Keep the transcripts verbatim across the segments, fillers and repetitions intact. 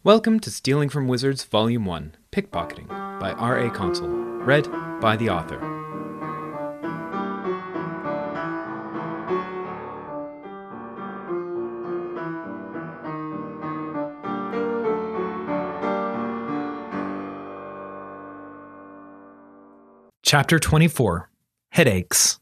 Welcome to Stealing from Wizards Volume one, Pickpocketing, by R A Consul, read by the author. Chapter twenty-four, Headaches.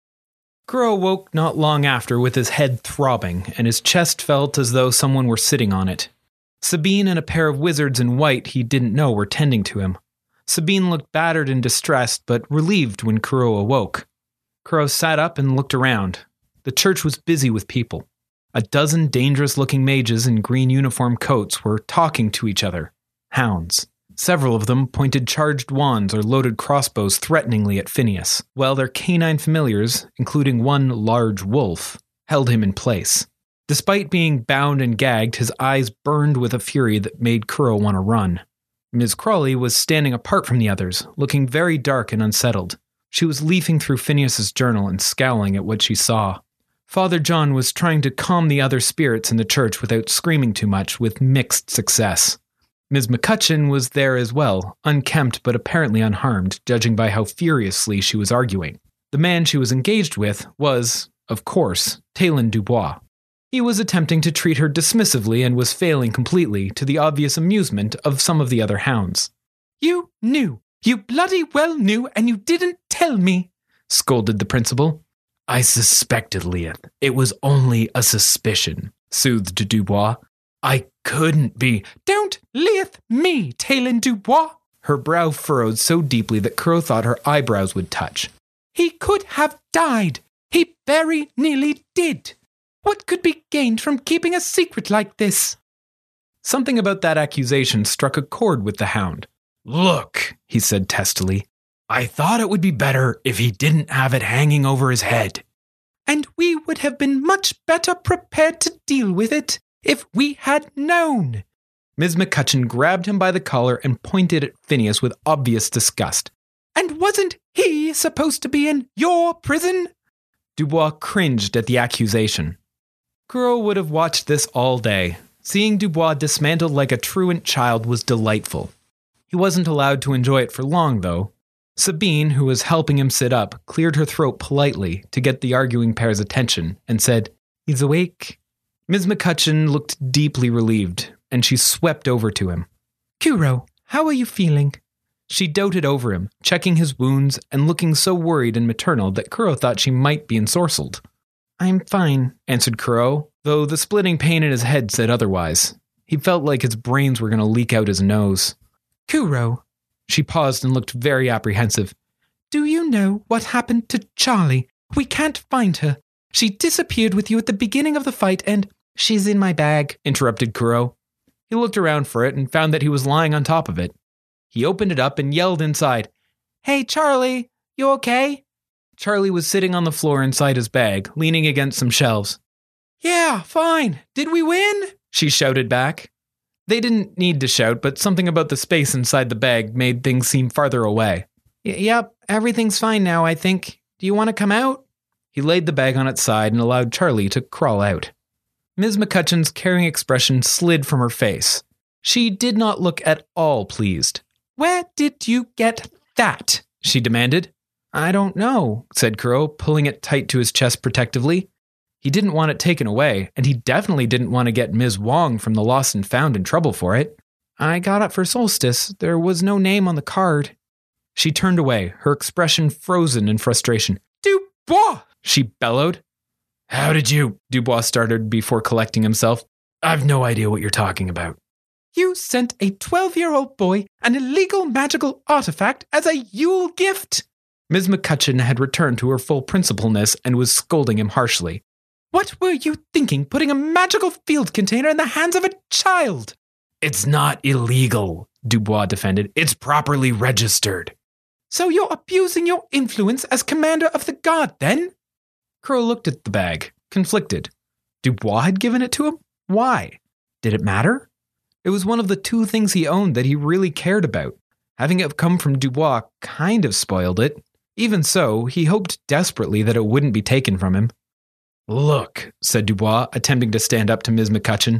Crow woke not long after with his head throbbing, and his chest felt as though someone were sitting on it. Sabine and a pair of wizards in white he didn't know were tending to him. Sabine looked battered and distressed, but relieved when Crow awoke. Crow sat up and looked around. The church was busy with people. A dozen dangerous-looking mages in green uniform coats were talking to each other. Hounds. Several of them pointed charged wands or loaded crossbows threateningly at Phineas, while their canine familiars, including one large wolf, held him in place. Despite being bound and gagged, his eyes burned with a fury that made Crow want to run. Miz Crawley was standing apart from the others, looking very dark and unsettled. She was leafing through Phineas's journal and scowling at what she saw. Father John was trying to calm the other spirits in the church without screaming too much, with mixed success. Miz McCutcheon was there as well, unkempt but apparently unharmed, judging by how furiously she was arguing. The man she was engaged with was, of course, Talon Dubois. He was attempting to treat her dismissively and was failing completely, to the obvious amusement of some of the other hounds. "You knew. You bloody well knew, and you didn't tell me," scolded the principal. "I suspected, Leith. It was only a suspicion," soothed Dubois. "I couldn't be." "Don't Leith me, Talon Dubois." Her brow furrowed so deeply that Crow thought her eyebrows would touch. "He could have died. He very nearly did. What could be gained from keeping a secret like this?" Something about that accusation struck a chord with the hound. "Look," he said testily, "I thought it would be better if he didn't have it hanging over his head." "And we would have been much better prepared to deal with it if we had known." Miz McCutcheon grabbed him by the collar and pointed at Phineas with obvious disgust. "And wasn't he supposed to be in your prison?" Dubois cringed at the accusation. Crow would have watched this all day. Seeing Dubois dismantled like a truant child was delightful. He wasn't allowed to enjoy it for long, though. Sabine, who was helping him sit up, cleared her throat politely to get the arguing pair's attention and said, "He's awake." Miz McCutcheon looked deeply relieved, and she swept over to him. "Crow, how are you feeling?" She doted over him, checking his wounds and looking so worried and maternal that Crow thought she might be ensorcelled. "I'm fine," answered Crow, though the splitting pain in his head said otherwise. He felt like his brains were going to leak out his nose. "Crow," she paused and looked very apprehensive. "Do you know what happened to Charlie? We can't find her. She disappeared with you at the beginning of the fight and—" "She's in my bag," interrupted Crow. He looked around for it and found that he was lying on top of it. He opened it up and yelled inside, "Hey, Charlie, you okay?" Charlie was sitting on the floor inside his bag, leaning against some shelves. "Yeah, fine. Did we win?" she shouted back. They didn't need to shout, but something about the space inside the bag made things seem farther away. Y- yep, everything's fine now, I think. Do you want to come out?" He laid the bag on its side and allowed Charlie to crawl out. Miz McCutcheon's caring expression slid from her face. She did not look at all pleased. "Where did you get that?" she demanded. "I don't know," said Crow, pulling it tight to his chest protectively. He didn't want it taken away, and he definitely didn't want to get Miz Wong from the Lost and Found in trouble for it. "I got it for Solstice. There was no name on the card." She turned away, her expression frozen in frustration. "Dubois!" she bellowed. "How did you?" Dubois started before collecting himself. "I've no idea what you're talking about." "You sent a twelve-year-old boy an illegal magical artifact as a Yule gift." Miz McCutcheon had returned to her full principalness and was scolding him harshly. "What were you thinking, putting a magical field container in the hands of a child?" "It's not illegal," Dubois defended. "It's properly registered." "So you're abusing your influence as commander of the guard, then?" Crow looked at the bag, conflicted. Dubois had given it to him? Why? Did it matter? It was one of the two things he owned that he really cared about. Having it come from Dubois kind of spoiled it. Even so, he hoped desperately that it wouldn't be taken from him. "Look," said Dubois, attempting to stand up to Miz McCutcheon.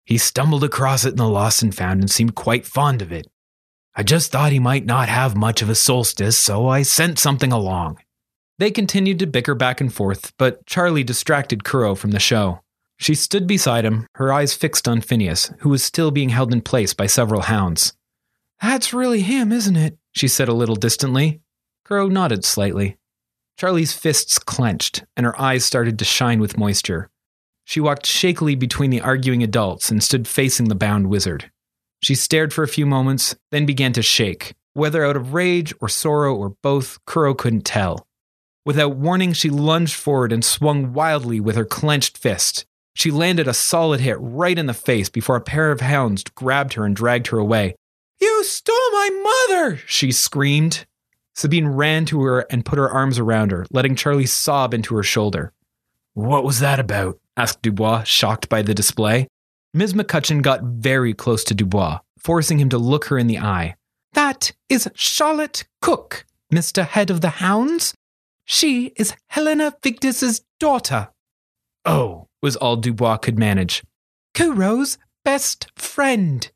He stumbled across it in the Lost and Found and seemed quite fond of it. I just thought he might not have much of a solstice, so I sent something along." They continued to bicker back and forth, but Charlie distracted Kuro from the show. She stood beside him, her eyes fixed on Phineas, who was still being held in place by several hounds. "That's really him, isn't it?" she said a little distantly. Kuro nodded slightly. Charlie's fists clenched, and her eyes started to shine with moisture. She walked shakily between the arguing adults and stood facing the bound wizard. She stared for a few moments, then began to shake. Whether out of rage or sorrow or both, Kuro couldn't tell. Without warning, she lunged forward and swung wildly with her clenched fist. She landed a solid hit right in the face before a pair of hounds grabbed her and dragged her away. "You stole my mother!" she screamed. Sabine ran to her and put her arms around her, letting Charlie sob into her shoulder. "What was that about?" asked Dubois, shocked by the display. Miz McCutcheon got very close to Dubois, forcing him to look her in the eye. "That is Charlotte Cook, Mister Head of the Hounds. She is Helena Vigdis's daughter." "Oh," was all Dubois could manage. "Kuro's best friend."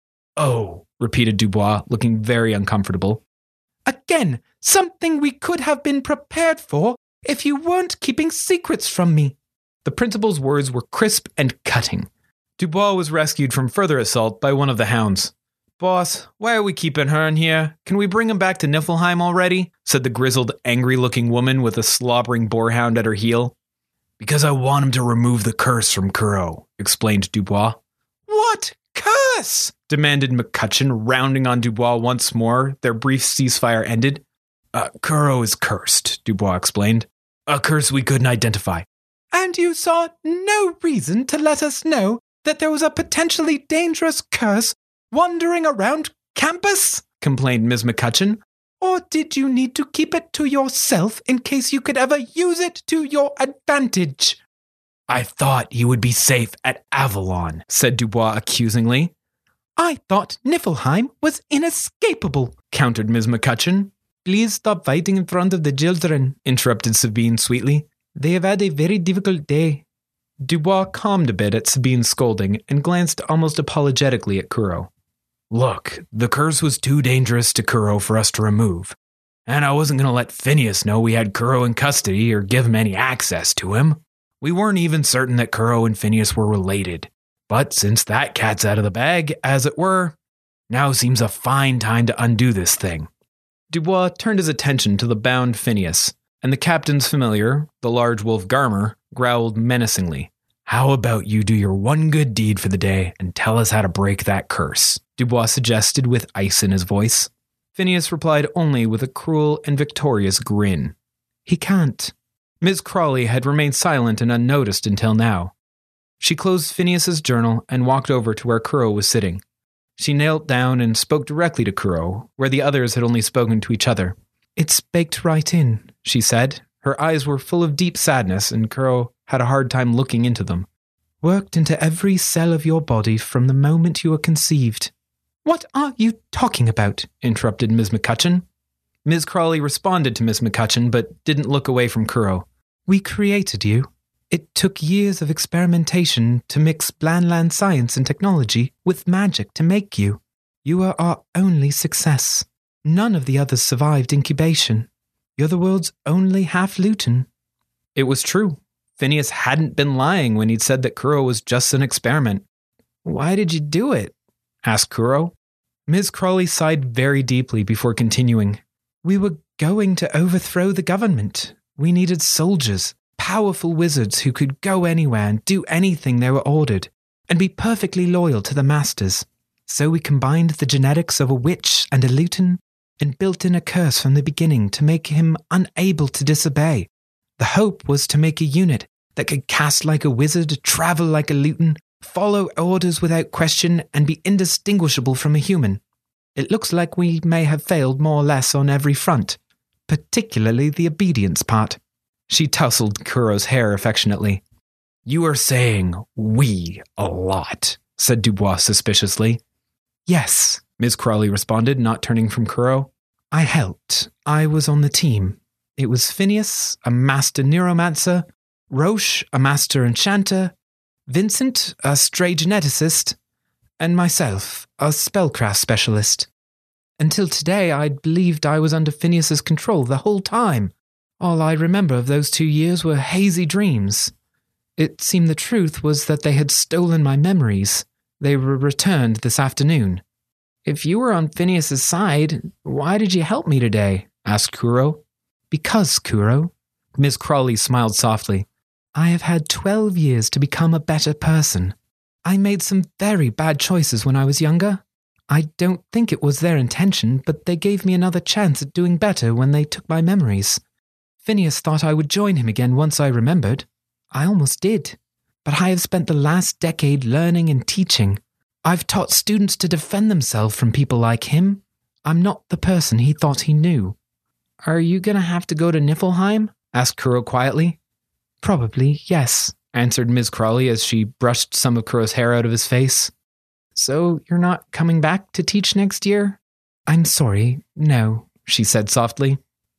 "Oh," repeated Dubois, looking very uncomfortable. "Again, something we could have been prepared for if you weren't keeping secrets from me." The principal's words were crisp and cutting. Dubois was rescued from further assault by one of the hounds. "Boss, why are we keeping her in here? Can we bring him back to Niflheim already?" said the grizzled, angry-looking woman with a slobbering boarhound at her heel. "Because I want him to remove the curse from Kuro," explained Dubois. "What curse?" demanded McCutcheon, rounding on Dubois once more. Their brief ceasefire ended. Uh, Kuro is cursed, Dubois explained. A curse we couldn't identify. "And you saw no reason to let us know that there was a potentially dangerous curse wandering around campus?" complained Miz McCutcheon. "Or did you need to keep it to yourself in case you could ever use it to your advantage?" "I thought you would be safe at Avalon," said Dubois accusingly. "I thought Niflheim was inescapable," countered Miz McCutcheon. "Please stop fighting in front of the children," interrupted Sabine sweetly. "They have had a very difficult day." Dubois calmed a bit at Sabine's scolding and glanced almost apologetically at Kuro. "Look, the curse was too dangerous to Kuro for us to remove, and I wasn't going to let Phineas know we had Kuro in custody or give him any access to him. We weren't even certain that Kuro and Phineas were related, but since that cat's out of the bag, as it were, now seems a fine time to undo this thing." Dubois turned his attention to the bound Phineas, and the captain's familiar, the large wolf Garmer, growled menacingly. "How about you do your one good deed for the day and tell us how to break that curse?" Dubois suggested with ice in his voice. Phineas replied only with a cruel and victorious grin. "He can't." Miz Crawley had remained silent and unnoticed until now. She closed Phineas's journal and walked over to where Kuro was sitting. She knelt down and spoke directly to Kuro, where the others had only spoken to each other. "It's baked right in," she said. Her eyes were full of deep sadness, and Kuro had a hard time looking into them. "Worked into every cell of your body from the moment you were conceived." "What are you talking about?" interrupted Miz McCutcheon. Miz Crawley responded to Miz McCutcheon, but didn't look away from Kuro. "We created you. It took years of experimentation to mix Blandland science and technology with magic to make you. You are our only success. None of the others survived incubation. You're the world's only half-Luton." It was true. Phineas hadn't been lying when he'd said that Kuro was just an experiment. "Why did you do it?" asked Kuro. Miz Crawley sighed very deeply before continuing. "We were going to overthrow the government. We needed soldiers. Powerful wizards who could go anywhere and do anything they were ordered, and be perfectly loyal to the masters. So we combined the genetics of a witch and a Luton, and built in a curse from the beginning to make him unable to disobey. The hope was to make a unit that could cast like a wizard, travel like a Luton, follow orders without question, and be indistinguishable from a human. It looks like we may have failed more or less on every front, particularly the obedience part." She tousled Kuro's hair affectionately. "You are saying we a lot," said Dubois suspiciously. "Yes," Miz Crawley responded, not turning from Kuro. "I helped. I was on the team. It was Phineas, a master neuromancer, Roche, a master enchanter, Vincent, a stray geneticist, and myself, a spellcraft specialist. Until today, I believed I was under Phineas's control the whole time. All I remember of those two years were hazy dreams. It seemed the truth was that they had stolen my memories. They were returned this afternoon. If you were on Phineas's side, why did you help me today? Asked Kuro. Because, Kuro. Miss Crawley smiled softly. I have had twelve years to become a better person. I made some very bad choices when I was younger. I don't think it was their intention, but they gave me another chance at doing better when they took my memories. Phineas thought I would join him again once I remembered. I almost did. But I have spent the last decade learning and teaching. I've taught students to defend themselves from people like him. I'm not the person he thought he knew. Are you going to have to go to Niflheim? Asked Kuro quietly. Probably, yes, answered Miss Crawley as she brushed some of Kuro's hair out of his face. So you're not coming back to teach next year? I'm sorry, no, she said softly.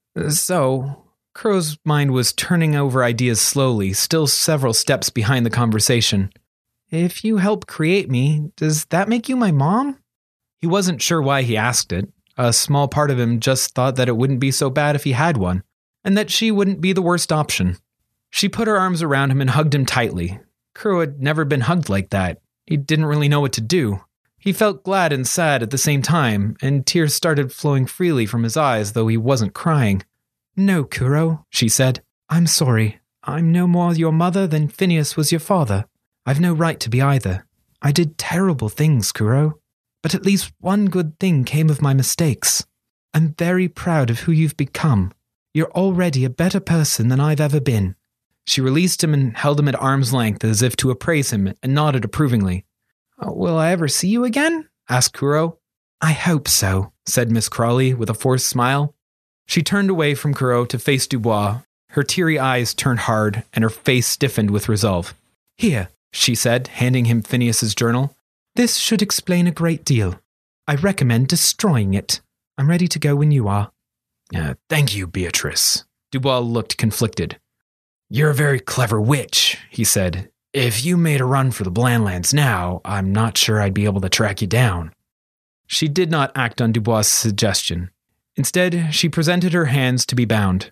So, Kuro's mind was turning over ideas slowly, still several steps behind the conversation. If you help create me, does that make you my mom? He wasn't sure why he asked it. A small part of him just thought that it wouldn't be so bad if he had one, and that she wouldn't be the worst option. She put her arms around him and hugged him tightly. Kuro had never been hugged like that. He didn't really know what to do. He felt glad and sad at the same time, and tears started flowing freely from his eyes, though he wasn't crying. No, Kuro, she said. I'm sorry. I'm no more your mother than Phineas was your father. I've no right to be either. I did terrible things, Kuro. But at least one good thing came of my mistakes. I'm very proud of who you've become. You're already a better person than I've ever been. She released him and held him at arm's length as if to appraise him, and nodded approvingly. Oh, will I ever see you again? Asked Kuro. I hope so, said Miss Crawley with a forced smile. She turned away from Kuro to face Dubois. Her teary eyes turned hard, and her face stiffened with resolve. Here, she said, handing him Phineas's journal. This should explain a great deal. I recommend destroying it. I'm ready to go when you are. Uh, thank you, Beatrice. Dubois looked conflicted. You're a very clever witch, he said. If you made a run for the Blandlands now, I'm not sure I'd be able to track you down. She did not act on Dubois' suggestion. Instead, she presented her hands to be bound.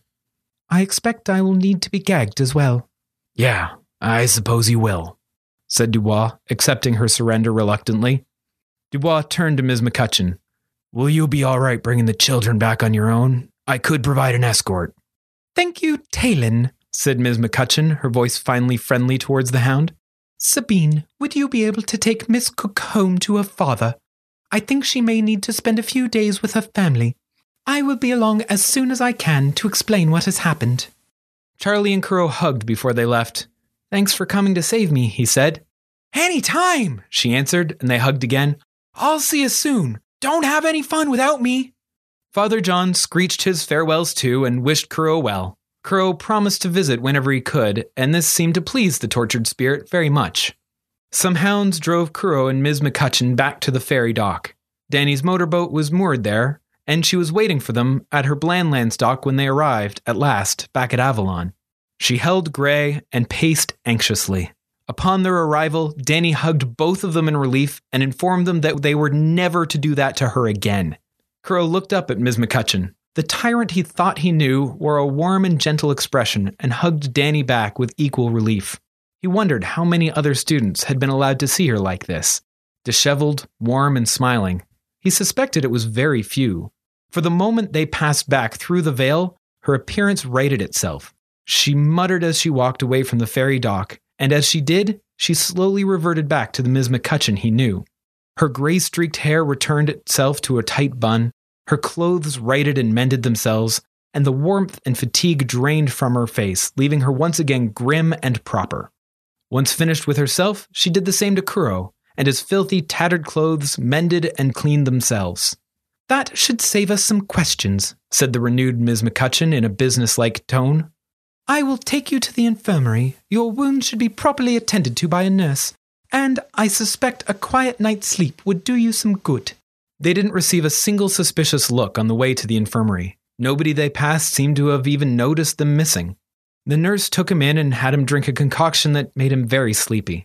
I expect I will need to be gagged as well. Yeah, I suppose you will, said Dubois, accepting her surrender reluctantly. Dubois turned to Miz McCutcheon. Will you be all right bringing the children back on your own? I could provide an escort. Thank you, Talon, said Miz McCutcheon, her voice finally friendly towards the hound. Sabine, would you be able to take Miss Cook home to her father? I think she may need to spend a few days with her family. I will be along as soon as I can to explain what has happened. Charlie and Kuro hugged before they left. Thanks for coming to save me, he said. Any time, she answered, and they hugged again. I'll see you soon. Don't have any fun without me. Father John screeched his farewells too and wished Kuro well. Kuro promised to visit whenever he could, and this seemed to please the tortured spirit very much. Some hounds drove Kuro and Miz McCutcheon back to the ferry dock. Danny's motorboat was moored there, and she was waiting for them at her Blandlands dock when they arrived, at last, back at Avalon. She held Gray and paced anxiously. Upon their arrival, Danny hugged both of them in relief and informed them that they were never to do that to her again. Kuro looked up at Miz McCutcheon. The tyrant he thought he knew wore a warm and gentle expression and hugged Danny back with equal relief. He wondered how many other students had been allowed to see her like this, disheveled, warm, and smiling. He suspected it was very few. For the moment they passed back through the veil, her appearance righted itself. She muttered as she walked away from the ferry dock, and as she did, she slowly reverted back to the Miz McCutcheon he knew. Her gray-streaked hair returned itself to a tight bun, her clothes righted and mended themselves, and the warmth and fatigue drained from her face, leaving her once again grim and proper. Once finished with herself, she did the same to Kuro, and his filthy, tattered clothes mended and cleaned themselves. That should save us some questions, said the renewed Miz McCutcheon in a businesslike tone. I will take you to the infirmary. Your wounds should be properly attended to by a nurse, and I suspect a quiet night's sleep would do you some good. They didn't receive a single suspicious look on the way to the infirmary. Nobody they passed seemed to have even noticed them missing. The nurse took him in and had him drink a concoction that made him very sleepy.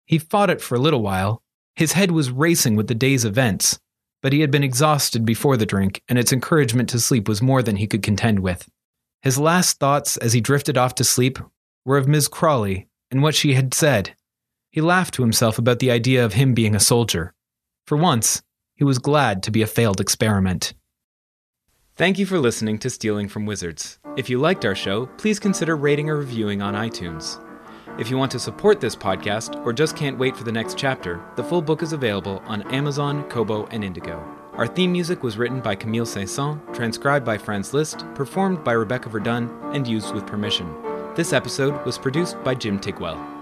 He fought it for a little while. His head was racing with the day's events, but he had been exhausted before the drink, and its encouragement to sleep was more than he could contend with. His last thoughts as he drifted off to sleep were of Miss Crawley and what she had said. He laughed to himself about the idea of him being a soldier. For once, he was glad to be a failed experiment. Thank you for listening to Stealing from Wizards. If you liked our show, please consider rating or reviewing on iTunes. If you want to support this podcast or just can't wait for the next chapter, the full book is available on Amazon, Kobo, and Indigo. Our theme music was written by Camille Saint-Saëns, transcribed by Franz Liszt, performed by Rebecca Verdun, and used with permission. This episode was produced by Jim Tigwell.